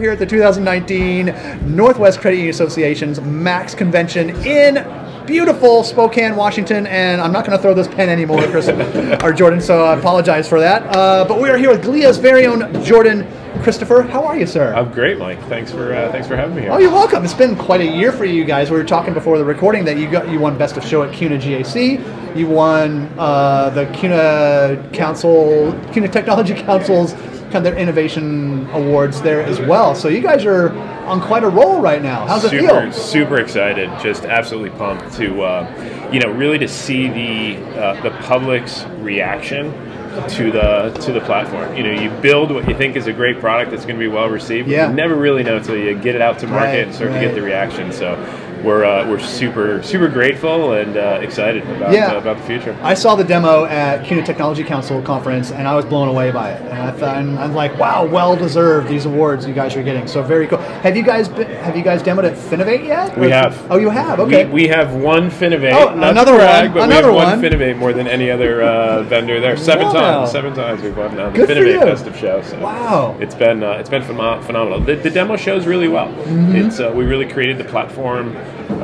here at the 2019 Northwest Credit Union Association's MAX convention in beautiful Spokane, Washington, and I'm not going to throw this pen anymore, Chris or Jordan, so I apologize for that. But we are here with Glea's very own Jordan Christopher. How are you, sir? I'm great, Mike. Thanks for having me here. Oh, you're welcome. It's been quite a year for you guys. We were talking before the recording that you won Best of Show at CUNA GAC. You won the CUNA Technology Council's kind of their innovation awards there as well. So you guys are on quite a roll right now. How's it feel? Super excited. Just absolutely pumped to really to see the public's reaction to the platform. You build what you think is a great product that's going to be well received. But you never really know until you get it out to market and start to get the reaction. So we're super grateful and excited about the future. I saw the demo at CUNA Technology Council conference and I was blown away by it. And I'm like, wow, well deserved these awards you guys are getting. So very cool. Have you guys demoed at Finovate yet? We have. Oh, you have. Okay. We have one Finovate. Oh, another one. But we have one Finovate more than any other vendor there. Seven times we've won the Finovate Best of Show. So wow. It's been phenomenal. The demo shows really well. Mm-hmm. We really created the platform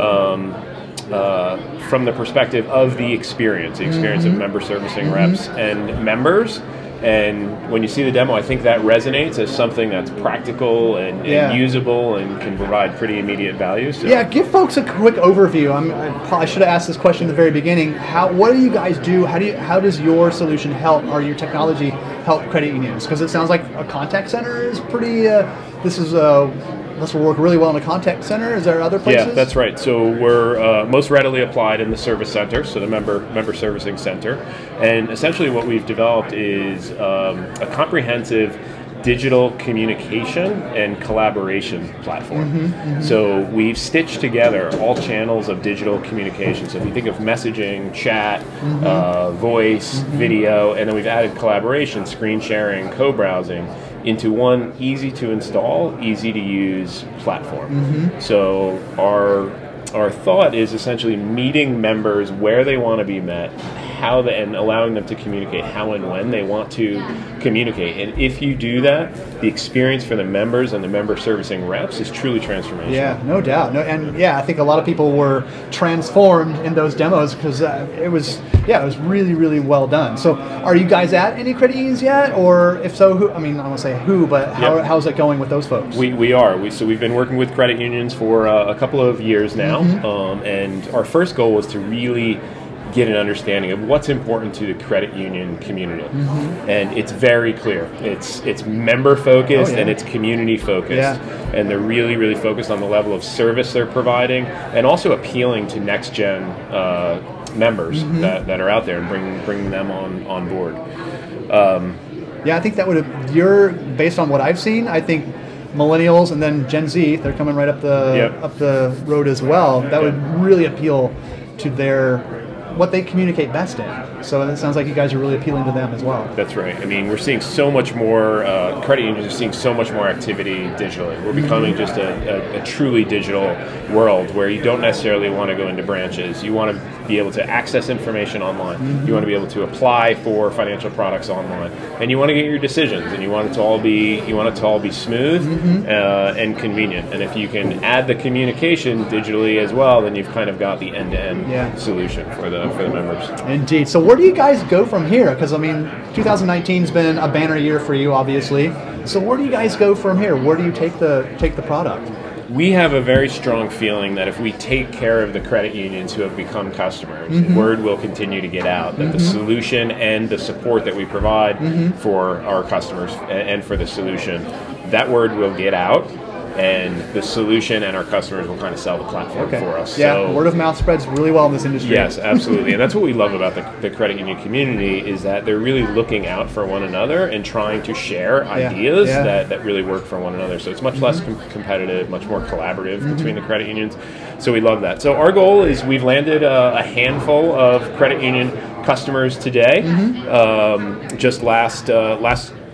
from the perspective of the experience of member servicing reps and members. And when you see the demo, I think that resonates as something that's practical and usable and can provide pretty immediate value. So. Yeah, give folks a quick overview. I should have asked this question at the very beginning. What do you guys do? How does your solution help, or your technology help credit unions? Because it sounds like a contact center is pretty. This will work really well in a contact center. Is there other places? Yeah, that's right. So we're most readily applied in the service center, so the member servicing center. And essentially what we've developed is a comprehensive digital communication and collaboration platform. So we've stitched together all channels of digital communication. So if you think of messaging, chat, voice, video, and then we've added collaboration, screen sharing, co-browsing, into one easy to install, easy to use platform. So our thought is essentially meeting members where they want to be met, and allowing them to communicate how and when they want to communicate. And if you do that, the experience for the members and the member servicing reps is truly transformational. Yeah, no doubt. I think a lot of people were transformed in those demos because it was really, really well done. So are you guys at any credit unions yet? Or if so, who? I mean, I don't want to say who, but how's it going with those folks? We are. We've been working with credit unions for a couple of years now. And our first goal was to really get an understanding of what's important to the credit union community. And it's very clear. It's member focused and it's community focused. And they're really, really focused on the level of service they're providing and also appealing to next gen members that are out there and bring them on board. I think that based on what I've seen, I think millennials and then Gen Z, they're coming right up the road as well. That would really appeal to what they communicate best in. So it sounds like you guys are really appealing to them as well. That's right. I mean, we're seeing so much more, credit unions are seeing so much more activity digitally. We're becoming just a truly digital world where you don't necessarily want to go into branches. You want to be able to access information online. You want to be able to apply for financial products online. And you want to get your decisions, and you want it to all be smooth and convenient. And if you can add the communication digitally as well, then you've kind of got the end-to-end solution for the members. Indeed. So where do you guys go from here? Because 2019's been a banner year for you, obviously. So where do you guys go from here? Where do you take the product? We have a very strong feeling that if we take care of the credit unions who have become customers, word will continue to get out that the solution and the support that we provide for our customers and for the solution, that word will get out. And the solution and our customers will kind of sell the platform for us. Yeah, so, word of mouth spreads really well in this industry. Yes, absolutely. And that's what we love about the credit union community is that they're really looking out for one another and trying to share ideas that really work for one another. So it's much less competitive, much more collaborative between the credit unions. So we love that. So our goal is we've landed a handful of credit union customers today. Just last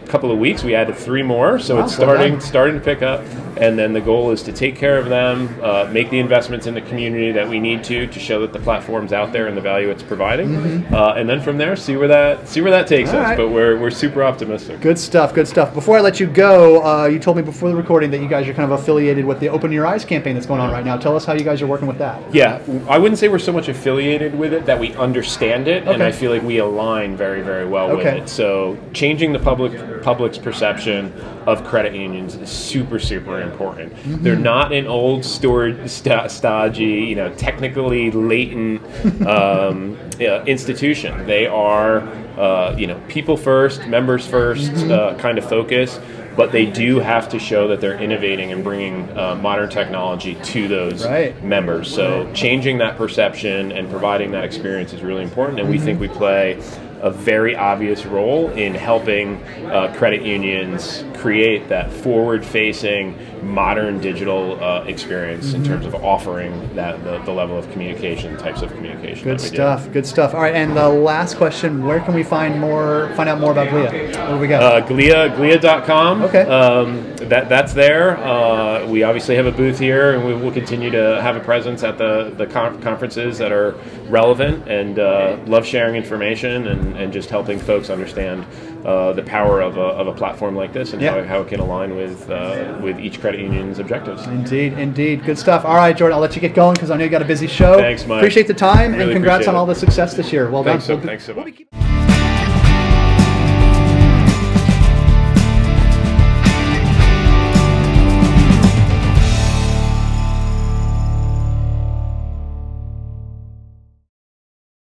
couple of weeks, we added 3 more, so Wow, it's well done. starting to pick up. And then the goal is to take care of them, make the investments in the community that we need to show that the platform's out there and the value it's providing, and then from there see where that takes All us. right. But we're super optimistic. Good stuff, good stuff. Before I let you go, you told me before the recording that you guys are kind of affiliated with the Open Your Eyes campaign that's going on right now. Tell us how you guys are working with that. Yeah, I wouldn't say we're so much affiliated with it that we understand it, and Okay. I feel like we align very, very well with Okay. it. So changing the public's perception of credit unions is super, super important. They're not an old stodgy, technically latent institution. They are, people first, members first kind of focus. But they do have to show that they're innovating and bringing modern technology to those members. So changing that perception and providing that experience is really important, and we think we play a very obvious role in helping credit unions create that forward-facing, modern digital experience in terms of offering the level of communication, types of communication. Good that we stuff, good stuff. All right, and the last question: where can we find out more about Glia? What do we got? Glia.com. Okay. That's there. We obviously have a booth here, and we will continue to have a presence at the conferences that are relevant, and love sharing information and just helping folks understand the power of a platform like this and how it can align with each credit union's objectives. Indeed. Good stuff. All right, Jordan, I'll let you get going because I know you got a busy show. Thanks, Mike. Appreciate the time, Really and congrats appreciate on all it. the success this year. Well done. Thanks so much.